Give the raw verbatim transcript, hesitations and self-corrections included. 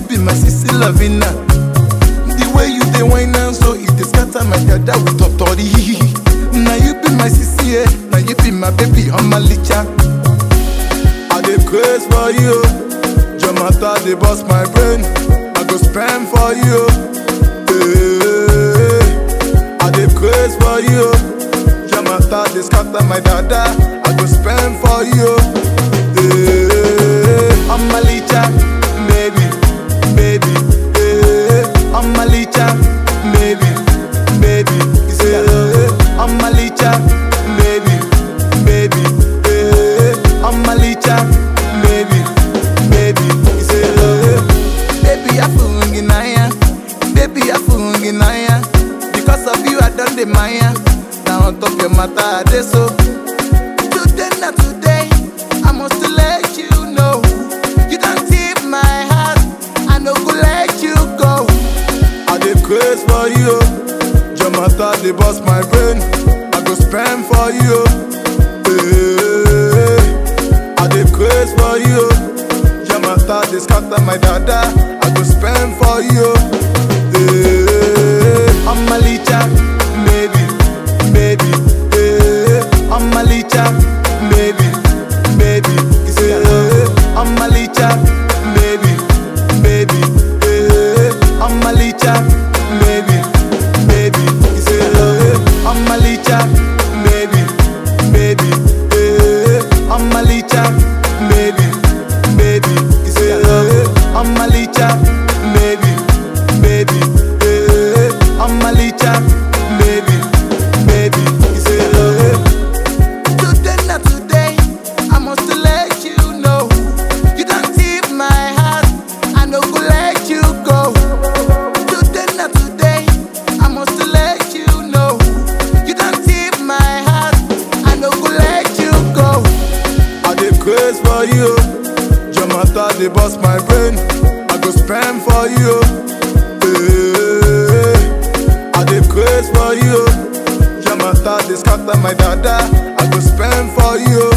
be my sissy Lavina. The way you dey wine and so it dey scatter my dada with totori. Now you be my sissy, eh? Now you be my baby on my licha. I dey craze for you, your matter dey bust my brain. I go spend for you, eh. I dey craze for you, your matter dey scatter my dada. I go spend for you, eh. On my licha, baby, baby, eh. On my licha, baby, baby, eh. On my licha, baby, baby, eh. On my licha, baby, baby, eh. Baby, I funginaya, baby, I funginaya. Because of you, I done the Maya. Now on top your matter, I dey so. Today, not today, I must let you know. You don't tip my heart, I no go let you go. I dey craze for you, your matter dey bust my brain. I go spend for you, eh. I dey craze for you, your matter dey scatter my dada. I go spend for you, eh. On my licha, baby, baby, eh. On my licha, baby, baby, eh. On my licha, baby, baby, eh. On my licha, baby, baby, eh. On my licha, baby, baby, eh. On my licha, baby, baby, eh. On my licha, baby, baby, eh. On my licha, baby, baby, eh. Today, not today, I must let you know. You don't tip my heart, I no go let you go. Today, not today, I must let you know. You don't tip my heart, I no go let you go. I dey craze for you, your matter dey bust my brain. I go spend for you, eh. I dey craze for you, your matter dey scatter my dada. I go spend for you.